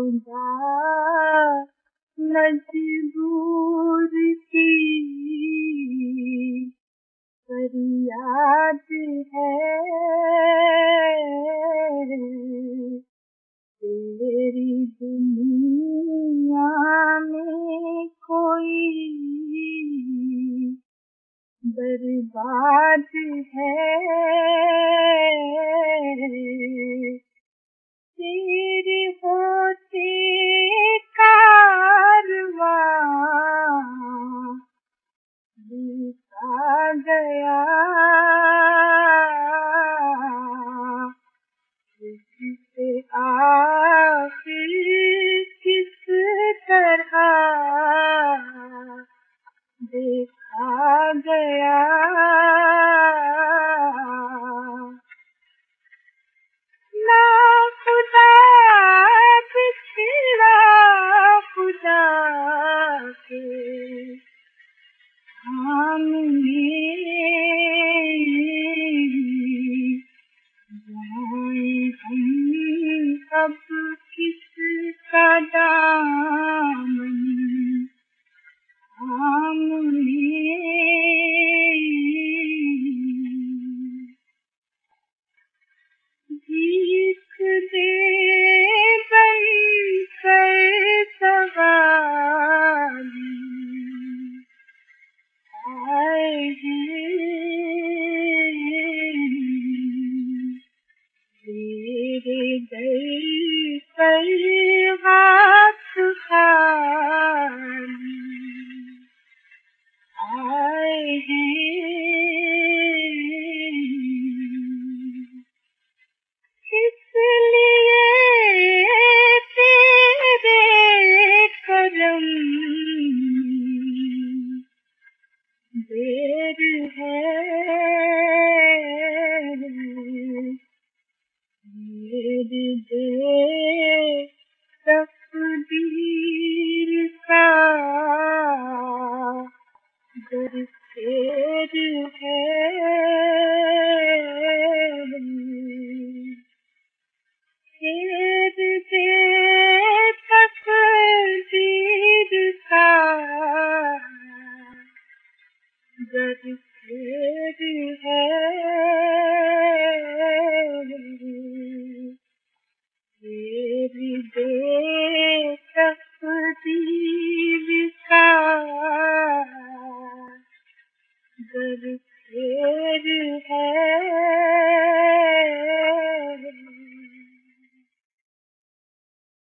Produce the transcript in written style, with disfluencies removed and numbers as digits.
خدا مجبور کی فریاد ہے، تیری دنیا میں کوئی برباد ہے، تیرے ہوتے کارواں روکا گیا، اس سے آخر کس طرح دیکھا گیا، نا خدا پچھلا خدا کے سامنے جائیں ہم اب کس کا دامن تھامنے، بھیک دے بن کر سوالی آئے ہیں، تیرے در پر ہاتھ خالی آئے ہیں، اس لیے تیرے کرم دیر ہے، دیر دے تقدیر کا گر خیر ہے، خیر دے تقدیر کا گر خیر ہے، خیر دے تقدیر